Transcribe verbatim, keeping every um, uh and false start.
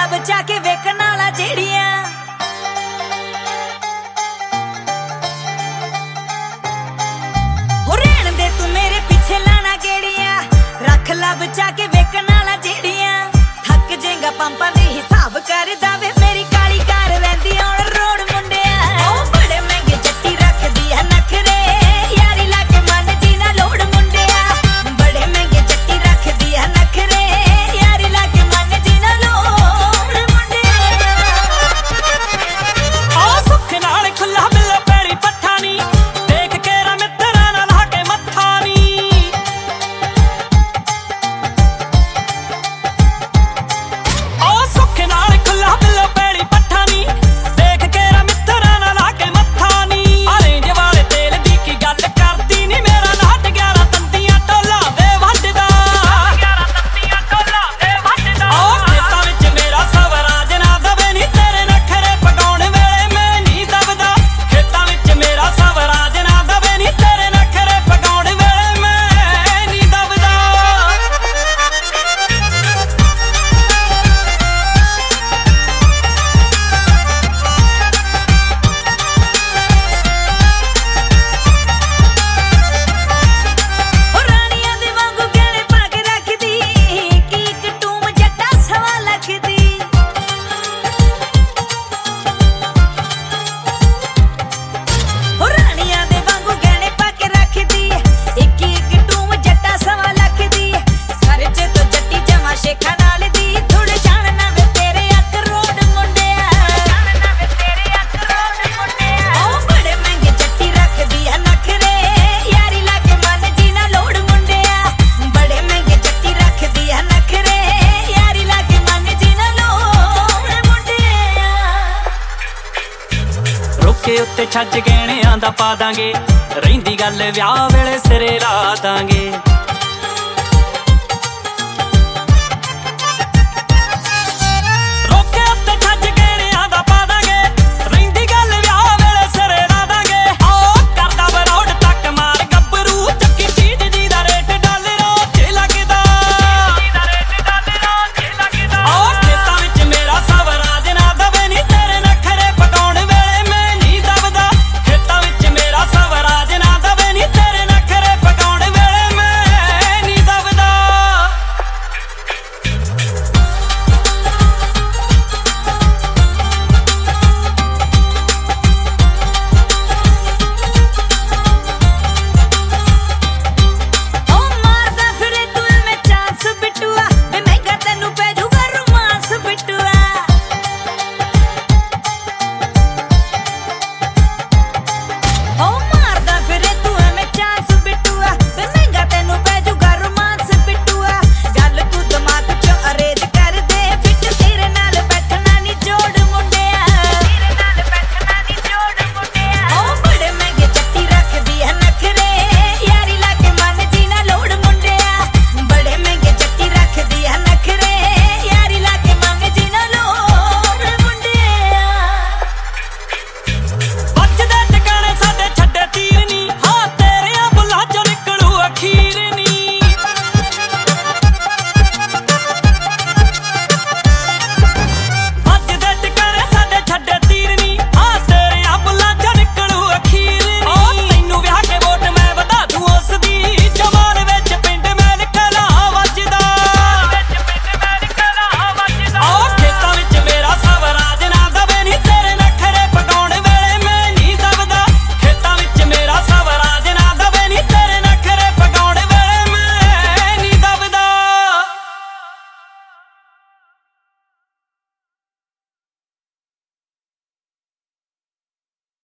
ਬਚਾ ਕੇ ਵੇਖਣ ਵਾਲਾ ਜਿਹੜੀਆਂ ਹੋ ਰਹਿਣ ਦੇ ਤੂੰ ਮੇਰੇ ਪਿੱਛੇ ਲਾਣਾ ਗੇੜੀਆਂ ਰੱਖ ਲਾ ਬਚਾ ਕੇ ਵੇਖਣ ਵਾਲਾ ਜਿਹੜੀਆਂ ਥੱਕ ਜੇਗਾ ਪੰਪਾਂ ਦੇ ਹਿਸਾਬ ਕਰਦਾ ਵੇ ਮੇਰੀ ਕਾਲੀ ਕਾਰ ਰਹਿੰਦੀ ਔਨ ਰੋਡ ਮੁੰਡਿਆ ਉਹ ਬੜੇ ਮਹਿੰਗੇ ਜੱਟੀ ਰੱਖਦੀ ਆ ਨਖਰੇ ਯਾਰੀ ਲਾ ਕੇ ਮਨ ਜੀ ਨਾ ਲੋੜ ਮੁੰਡਿਆ ਬੜੇ ਮਹਿੰਗੇ ਜੱਟੀ ਰੱਖਦੀ ਆ ਨਖਰੇ ਯਾਰੀ ਲਾ ਕੇ ਮਨ ਜੀ ਨਾ ਲੋੜ ਮੁੰਡਿਆ ਆ ਸੁੱਖ ਨਾਲ ਖੁੱਲਾ ਬਿੱਲ ਪੈੜੀ ਪੱਠਾ ਨੀ ਦੇਖ ਕੇ ਰਾ ਮਿੱਤਰਾਂ ਨਾਲ ਲਾ ਕੇ ਮੱਥਾ ਨੀ ਆ ਸੁੱਖ ਨਾਲ ਖੁੱਲਾ ਬਿੱਲ ਪੈੜੀ ਪੱਠਾ ਨੀ ਦੇਖ ਕੇ ਰਾ ਮਿੱਤਰਾਂ ਨਾਲ ਲਾ ਕੇ ਮੱਥਾ ਨੀ ਆਰੇਂਜ ਵਾਲੇ ਤੇਲ ਦੀ ਕੀ ਗੱਲ ਕਰਦੀ ਨੀ ਮੇਰਾ ਨਾਟ ਗਿਆਰਾਂ ਤੰਦੀਆਂ ਟੋਲਾ ਦੇ ਵੱਜਦਾ ਗਿਆਰਾਂ ਤੰਦੀਆਂ ਟੋਲਾ ਦੇ ਵੱਜਦਾ ਆ ਖੇਤਾਂ ਵਿੱਚ ਮੇਰਾ ਸਵਰਾਜ ਨਾ ਦਵੇ ਨੀ ਤੇਰੇ ਨਖਰੇ ਪਕਾਉਣ ਵੇਲੇ ਮੈਂ ਨਹੀਂ ਦਬਦਾ ਖੇਤਾਂ ਵਿੱਚ ਮੇਰਾ ਸਵਰਾਜ ਨਾ ਦਵੇ ਨੀ ਤੇਰੇ ਨਖਰੇ ਪਕਾਉਣ ਵੇਲੇ ਮੈਂ ਨਹੀਂ ਦਬਦਾ ਹੋ ਰਾਣੀਆਂ ਦੇ ਵਾਂਗੂ ਗਹਿਣੇ ਪਾ ਕੇ ਰੱਖਦੀ ਕੀ ਇੱਕ ਟੂਮ ਜੱਟਾ ਸਵਾ ਲੱਖ ਦੀ ਹੋ ਰਾਣੀਆਂ ਦੇ ਵਾਂਗੂ ਗਹਿਣੇ ਪਾ ਕੇ ਰੱਖਦੀ ਇੱਕ ਇੱਕ ਟੂਮ ਜੱਟਾ ਸਵਾ ਲੱਖ ਦੀ ਖਰਚੇ ਤੋਂ ਜੱਟੀ ਜਮਾ ਸ਼ੇਖਾਂ ਨਾਲ ਦੀ ਥੋੜੇ ਜਾਣਨਾ ਵੇ ਤੇਰੇ ਅੱਖ ਰੋਡ ਮੁੰਡਿਆ ਜਾਣਨਾ ਵੇ ਤੇਰੇ ਅੱਖ ਰੋਡ ਮੁੰਡਿਆ ਉਹ ਬੜੇ ਮਹਿੰਗੇ ਜੱਟੀ ਰੱਖਦੀ ਆ ਨਖਰੇ ਯਾਰੀ ਲਾ ਕੇ ਮਨ ਜੀ ਨਾ ਲੋੜ ਮੁੰਡਿਆ ਬੜੇ ਮਹਿੰਗੇ ਜੱਟੀ ਰੱਖਦੀ ਆ ਨਖਰੇ ਯਾਰੀ ਲਾ ਕੇ ਮਨ ਜੀ ਨਾ ਲੋੜ ਮੁੰਡਿਆ ਰੋਕੇ ਉੱਤੇ ਛੱਜ ਗਹਿਣਿਆਂ ਦਾ ਪਾ ਦਾਂਗੇ ਰਹਿੰਦੀ ਗੱਲ ਵਿਆਹ ਵੇਲੇ ਸਿਰੇ ਲਾ ਦਾਂਗੇ